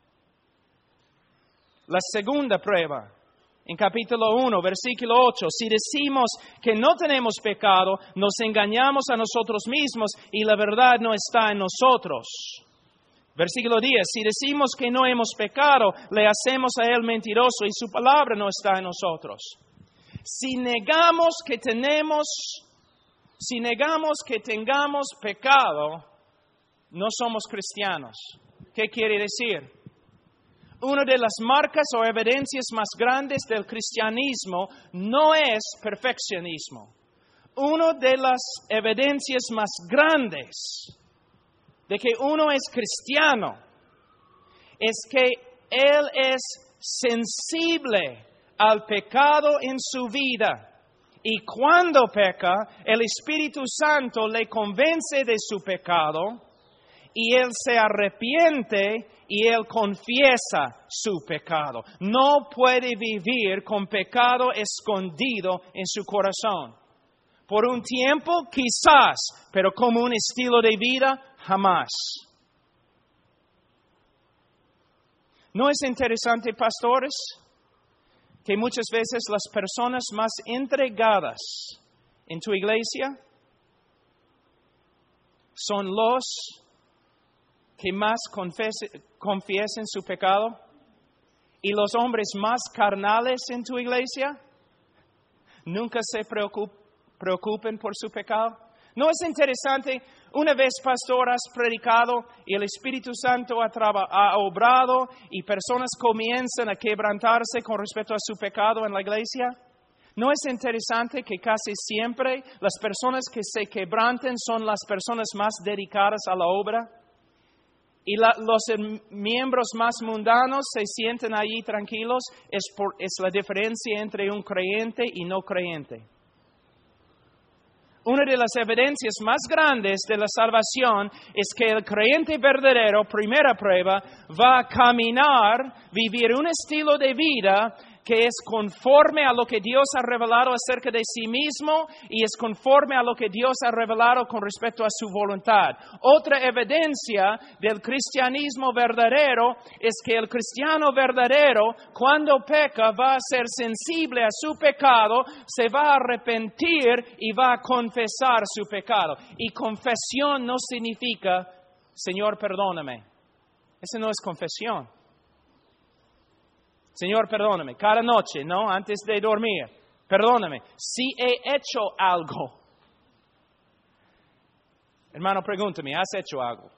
La segunda prueba, en capítulo uno, versículo ocho, si decimos que no tenemos pecado, nos engañamos a nosotros mismos y la verdad no está en nosotros. Versículo diez, si decimos que no hemos pecado, le hacemos a Él mentiroso y su palabra no está en nosotros. Si negamos que tenemos, si negamos que tengamos pecado, no somos cristianos. ¿Qué quiere decir? Una de las marcas o evidencias más grandes del cristianismo no es perfeccionismo. Una de las evidencias más grandes de que uno es cristiano es que él es sensible al pecado en su vida. Y cuando peca, el Espíritu Santo le convence de su pecado y él se arrepiente y él confiesa su pecado. No puede vivir con pecado escondido en su corazón. Por un tiempo, quizás, pero como un estilo de vida, jamás. ¿No es interesante, pastores, que muchas veces las personas más entregadas en tu iglesia son los que más confiesen, confiesen su pecado? Y los hombres más carnales en tu iglesia nunca se preocup, preocupen por su pecado. ¿No es interesante? Una vez, pastor, has predicado y el Espíritu Santo ha, traba, ha obrado y personas comienzan a quebrantarse con respecto a su pecado en la iglesia. ¿No es interesante que casi siempre las personas que se quebrantan son las personas más dedicadas a la obra? Y la, los miembros más mundanos se sienten allí tranquilos. Es, por, es la diferencia entre un creyente y no creyente. Una de las evidencias más grandes de la salvación es que el creyente verdadero, primera prueba, va a caminar, vivir un estilo de vida que es conforme a lo que Dios ha revelado acerca de sí mismo y es conforme a lo que Dios ha revelado con respecto a su voluntad. Otra evidencia del cristianismo verdadero es que el cristiano verdadero, cuando peca, va a ser sensible a su pecado, se va a arrepentir y va a confesar su pecado. Y confesión no significa, Señor, perdóname. Esa no es confesión. Señor, perdóname, cada noche, ¿no? Antes de dormir, perdóname, si he hecho algo. Hermano, pregúntame, ¿has hecho algo?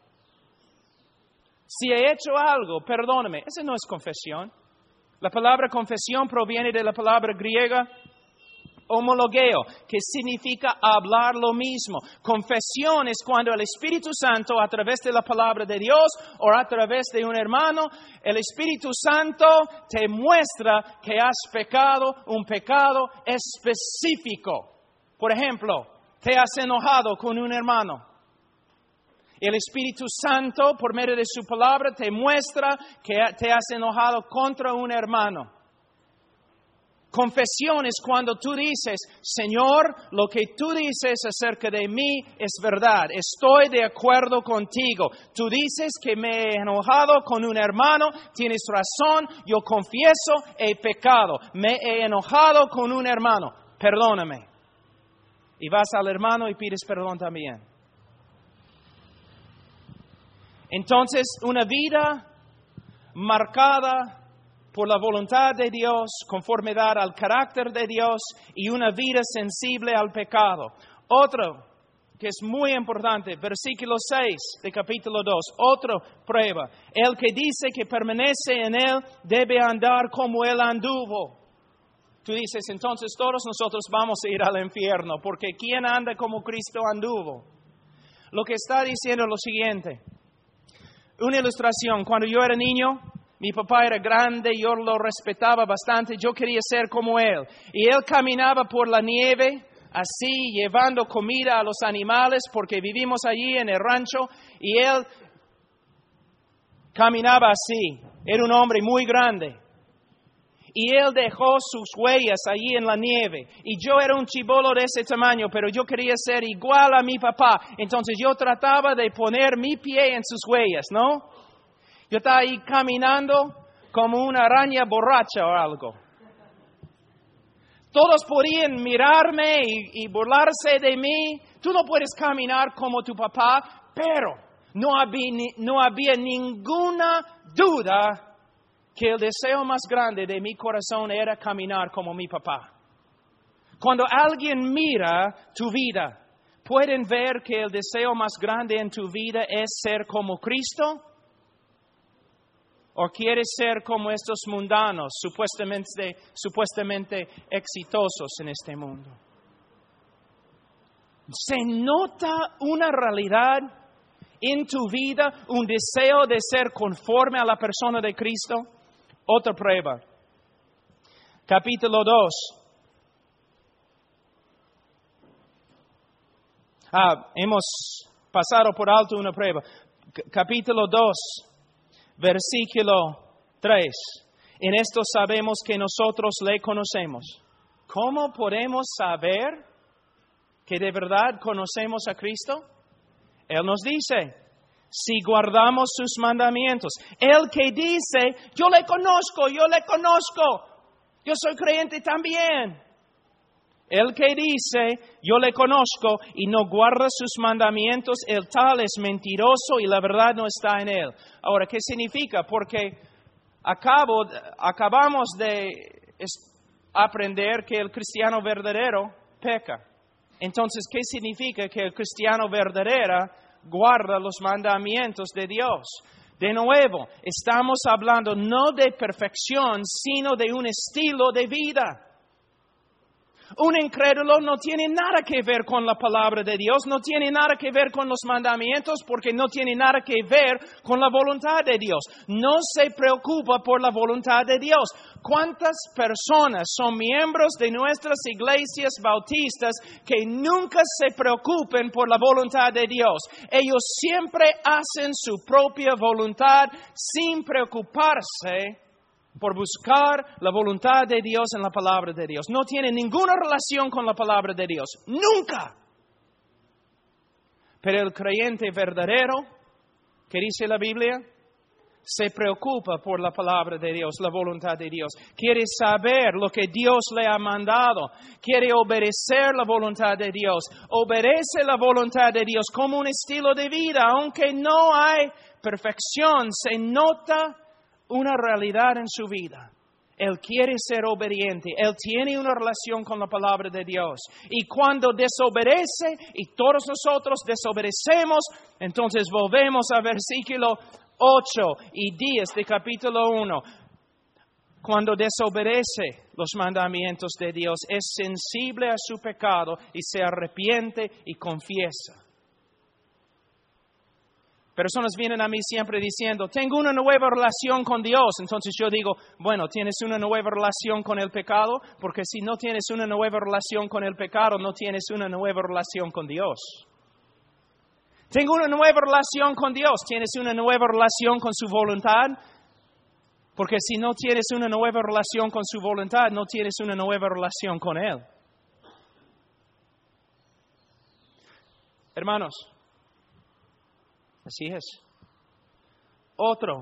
Si he hecho algo, perdóname. Esa no es confesión. La palabra confesión proviene de la palabra griega homologeo, que significa hablar lo mismo. Confesión es cuando el Espíritu Santo, a través de la palabra de Dios o a través de un hermano, el Espíritu Santo te muestra que has pecado un pecado específico. Por ejemplo, te has enojado con un hermano. El Espíritu Santo, por medio de su palabra, te muestra que te has enojado contra un hermano. Confesión es cuando tú dices, Señor, lo que tú dices acerca de mí es verdad. Estoy de acuerdo contigo. Tú dices que me he enojado con un hermano. Tienes razón. Yo confieso, he pecado. Me he enojado con un hermano. Perdóname. Y vas al hermano y pides perdón también. Entonces, una vida marcada por la voluntad de Dios, conformidad al carácter de Dios y una vida sensible al pecado. Otro que es muy importante, versículo seis de capítulo dos, otra prueba. El que dice que permanece en Él debe andar como Él anduvo. Tú dices, entonces todos nosotros vamos a ir al infierno, porque ¿quién anda como Cristo anduvo? Lo que está diciendo es lo siguiente. Una ilustración, cuando yo era niño, mi papá era grande, yo lo respetaba bastante, yo quería ser como él. Y él caminaba por la nieve, así, llevando comida a los animales, porque vivimos allí en el rancho, y él caminaba así. Era un hombre muy grande. Y él dejó sus huellas allí en la nieve. Y yo era un chibolo de ese tamaño, pero yo quería ser igual a mi papá. Entonces yo trataba de poner mi pie en sus huellas, ¿no? Yo estaba ahí caminando como una araña borracha o algo. Todos podían mirarme y, y burlarse de mí. Tú no puedes caminar como tu papá, pero no había, no había ninguna duda que el deseo más grande de mi corazón era caminar como mi papá. Cuando alguien mira tu vida, ¿pueden ver que el deseo más grande en tu vida es ser como Cristo? ¿O quieres ser como estos mundanos, supuestamente, supuestamente exitosos en este mundo? ¿Se nota una realidad en tu vida, un deseo de ser conforme a la persona de Cristo? Otra prueba. Capítulo dos. Ah, hemos pasado por alto una prueba. C- capítulo dos. Versículo tres. En esto sabemos que nosotros le conocemos. ¿Cómo podemos saber que de verdad conocemos a Cristo? Él nos dice, si guardamos sus mandamientos. El que dice, yo le conozco, yo le conozco, yo soy creyente también. El que dice, yo le conozco y no guarda sus mandamientos, el tal es mentiroso y la verdad no está en él. Ahora, ¿qué significa? Porque acabo, acabamos de aprender que el cristiano verdadero peca. Entonces, ¿qué significa que el cristiano verdadero guarda los mandamientos de Dios? De nuevo, estamos hablando no de perfección, sino de un estilo de vida. Un incrédulo no tiene nada que ver con la palabra de Dios, no tiene nada que ver con los mandamientos, porque no tiene nada que ver con la voluntad de Dios. No se preocupa por la voluntad de Dios. ¿Cuántas personas son miembros de nuestras iglesias bautistas que nunca se preocupen por la voluntad de Dios? Ellos siempre hacen su propia voluntad sin preocuparse por buscar la voluntad de Dios en la palabra de Dios. No tiene ninguna relación con la palabra de Dios. ¡Nunca! Pero el creyente verdadero, ¿qué dice la Biblia? Se preocupa por la palabra de Dios, la voluntad de Dios. Quiere saber lo que Dios le ha mandado. Quiere obedecer la voluntad de Dios. Obedece la voluntad de Dios como un estilo de vida. Aunque no hay perfección, se nota una realidad en su vida. Él quiere ser obediente. Él tiene una relación con la palabra de Dios. Y cuando desobedece, y todos nosotros desobedecemos, entonces volvemos a versículo ocho y diez de capítulo uno. Cuando desobedece los mandamientos de Dios, es sensible a su pecado y se arrepiente y confiesa. Personas vienen a mí siempre diciendo, tengo una nueva relación con Dios. Entonces yo digo, bueno, ¿tienes una nueva relación con el pecado? Porque si no tienes una nueva relación con el pecado, no tienes una nueva relación con Dios. Tengo una nueva relación con Dios. ¿Tienes una nueva relación con su voluntad? Porque si no tienes una nueva relación con su voluntad, no tienes una nueva relación con Él. Hermanos, así es. Otro.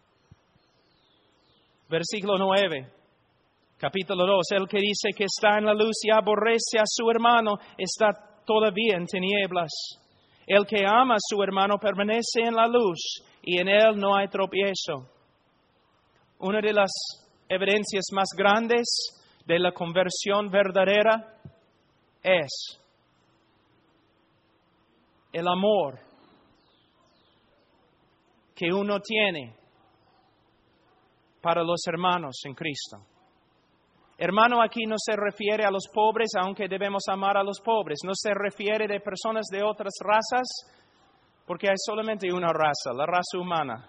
Versículo nueve. Capítulo dos. El que dice que está en la luz y aborrece a su hermano está todavía en tinieblas. El que ama a su hermano permanece en la luz y en él no hay tropiezo. Una de las evidencias más grandes de la conversión verdadera es el amor que uno tiene para los hermanos en Cristo. Hermano aquí no se refiere a los pobres, aunque debemos amar a los pobres. No se refiere de personas de otras razas, porque hay solamente una raza, la raza humana.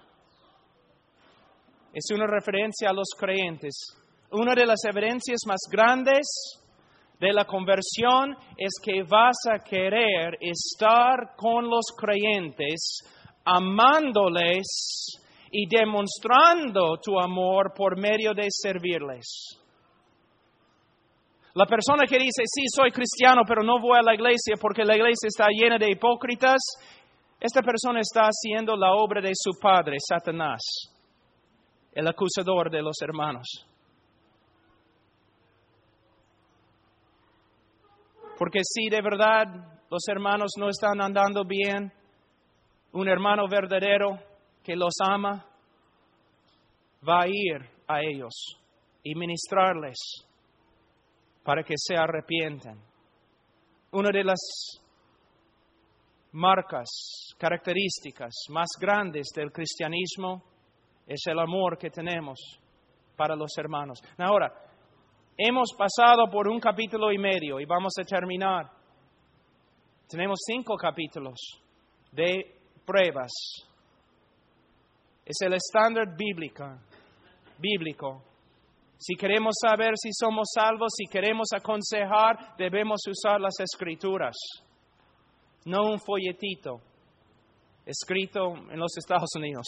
Es una referencia a los creyentes. Una de las evidencias más grandes de la conversión es que vas a querer estar con los creyentes, amándoles y demostrando tu amor por medio de servirles. La persona que dice, sí, soy cristiano, pero no voy a la iglesia porque la iglesia está llena de hipócritas, esta persona está haciendo la obra de su padre, Satanás, el acusador de los hermanos. Porque si de verdad los hermanos no están andando bien, un hermano verdadero que los ama va a ir a ellos y ministrarles para que se arrepientan. Una de las marcas, características más grandes del cristianismo es el amor que tenemos para los hermanos. Ahora, hemos pasado por un capítulo y medio y vamos a terminar. Tenemos cinco capítulos de pruebas. Es el estándar bíblico. bíblico. Si queremos saber si somos salvos, si queremos aconsejar, debemos usar las Escrituras, no un folletito escrito en los Estados Unidos.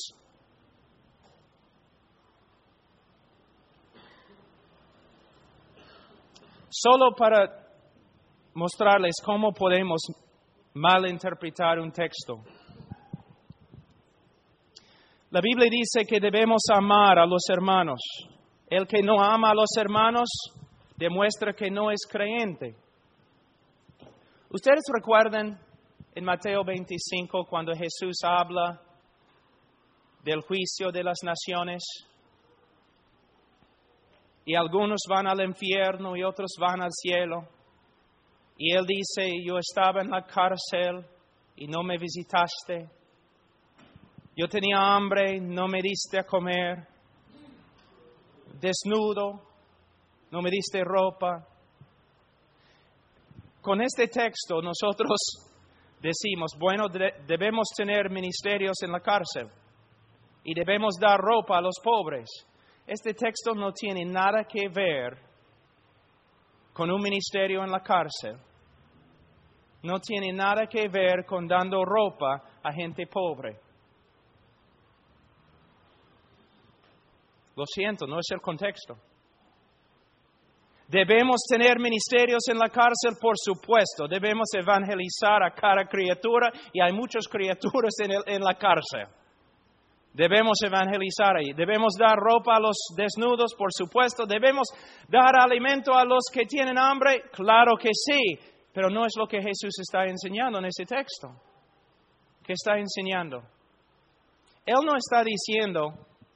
Solo para mostrarles cómo podemos malinterpretar un texto. La Biblia dice que debemos amar a los hermanos. El que no ama a los hermanos demuestra que no es creyente. ¿Ustedes recuerdan en Mateo veinticinco cuando Jesús habla del juicio de las naciones? Y algunos van al infierno y otros van al cielo. Y Él dice, yo estaba en la cárcel y no me visitaste. Yo tenía hambre, no me diste a comer. Desnudo, no me diste ropa. con este texto nosotros decimos, bueno, de, debemos tener ministerios en la cárcel y debemos dar ropa a los pobres. Este texto no tiene nada que ver con un ministerio en la cárcel. No tiene nada que ver con dando ropa a gente pobre. Lo siento, no es el contexto. Debemos tener ministerios en la cárcel, por supuesto. Debemos evangelizar a cada criatura y hay muchas criaturas en, el, en la cárcel. Debemos evangelizar ahí. Debemos dar ropa a los desnudos, por supuesto. Debemos dar alimento a los que tienen hambre, claro que sí. Pero no es lo que Jesús está enseñando en ese texto. ¿Qué está enseñando? Él no está diciendo,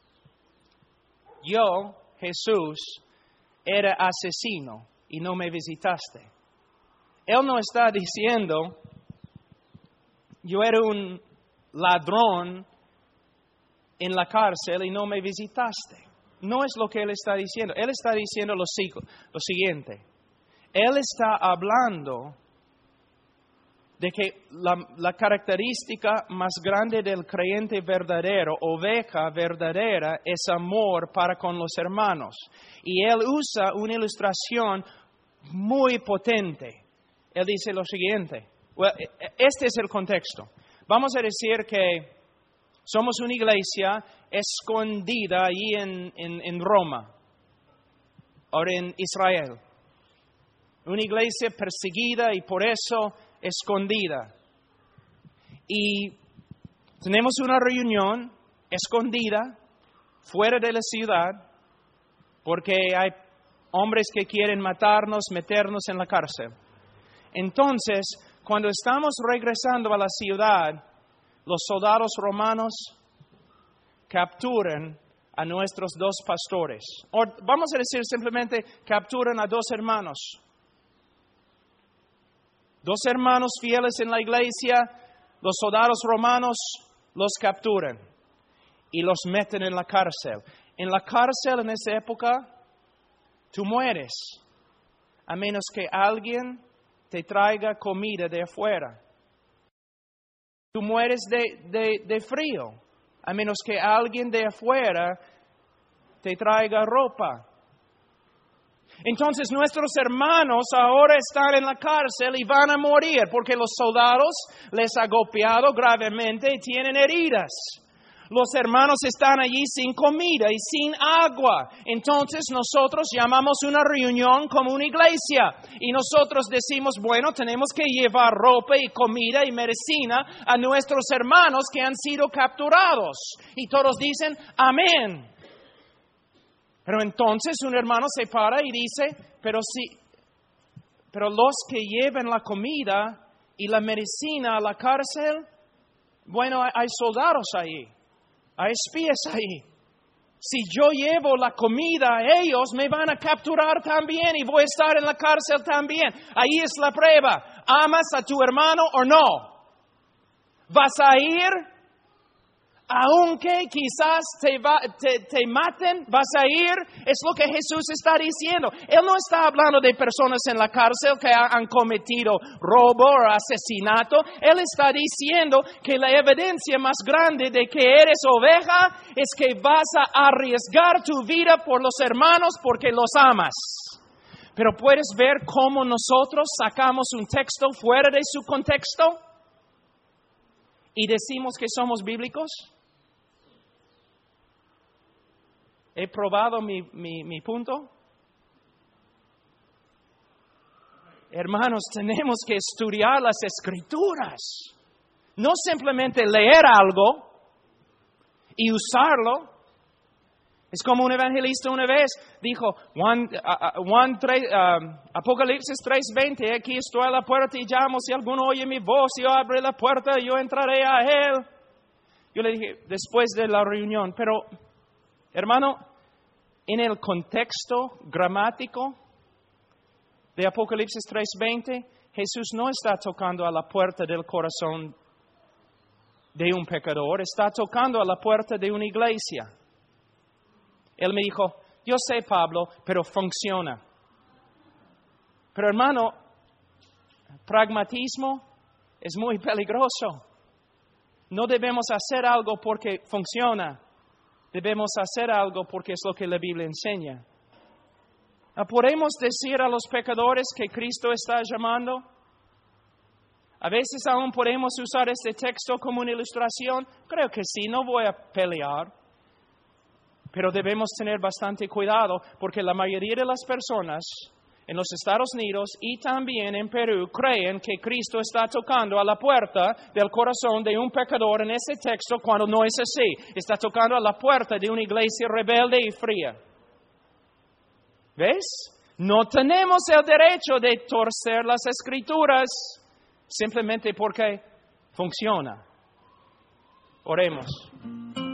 yo, Jesús, era asesino y no me visitaste. Él no está diciendo, yo era un ladrón en la cárcel y no me visitaste. No es lo que Él está diciendo. Él está diciendo lo, lo siguiente. Él está hablando de que la, la característica más grande del creyente verdadero, oveja verdadera, es amor para con los hermanos. Y Él usa una ilustración muy potente. Él dice lo siguiente. Well, este es el contexto. Vamos a decir que somos una iglesia escondida allí en, en, en Roma, ahora en Israel. Una iglesia perseguida y por eso escondida. Y tenemos una reunión escondida fuera de la ciudad porque hay hombres que quieren matarnos, meternos en la cárcel. Entonces, cuando estamos regresando a la ciudad, los soldados romanos capturan a nuestros dos pastores. O vamos a decir simplemente capturan a dos hermanos. Dos hermanos fieles en la iglesia, los soldados romanos los capturan y los meten en la cárcel. En la cárcel en esa época, tú mueres, a menos que alguien te traiga comida de afuera. Tú mueres de, de, de frío, a menos que alguien de afuera te traiga ropa. Entonces nuestros hermanos ahora están en la cárcel y van a morir porque los soldados les han golpeado gravemente y tienen heridas. Los hermanos están allí sin comida y sin agua. Entonces nosotros llamamos una reunión como una iglesia y nosotros decimos, bueno, tenemos que llevar ropa y comida y medicina a nuestros hermanos que han sido capturados. Y todos dicen, amén. Pero entonces un hermano se para y dice, pero si, pero los que lleven la comida y la medicina a la cárcel, bueno, hay, hay soldados ahí, hay espías ahí. Si yo llevo la comida a ellos, me van a capturar también y voy a estar en la cárcel también. Ahí es la prueba. ¿Amas a tu hermano o no? ¿Vas a ir? Aunque quizás te, va, te, te maten, vas a ir. Es lo que Jesús está diciendo. Él no está hablando de personas en la cárcel que han cometido robo o asesinato. Él está diciendo que la evidencia más grande de que eres oveja es que vas a arriesgar tu vida por los hermanos porque los amas. Pero puedes ver cómo nosotros sacamos un texto fuera de su contexto y decimos que somos bíblicos. ¿He probado mi, mi, mi punto? Hermanos, tenemos que estudiar las Escrituras. No simplemente leer algo y usarlo. Es como un evangelista una vez dijo, Juan, uh, Juan tres, uh, Apocalipsis tres veinte, aquí estoy a la puerta y llamo, si alguno oye mi voz, yo abriré la puerta, yo entraré a él. Yo le dije, después de la reunión, pero... hermano, en el contexto gramático de Apocalipsis tres veinte, Jesús no está tocando a la puerta del corazón de un pecador, está tocando a la puerta de una iglesia. Él me dijo, yo sé, Pablo, pero funciona. Pero hermano, pragmatismo es muy peligroso. No debemos hacer algo porque funciona. Debemos hacer algo porque es lo que la Biblia enseña. ¿Podemos decir a los pecadores que Cristo está llamando? A veces aún podemos usar este texto como una ilustración. Creo que sí, no voy a pelear. Pero debemos tener bastante cuidado porque la mayoría de las personas en los Estados Unidos y también en Perú creen que Cristo está tocando a la puerta del corazón de un pecador en ese texto cuando no es así. Está tocando a la puerta de una iglesia rebelde y fría. ¿Ves? No tenemos el derecho de torcer las Escrituras simplemente porque funciona. Oremos.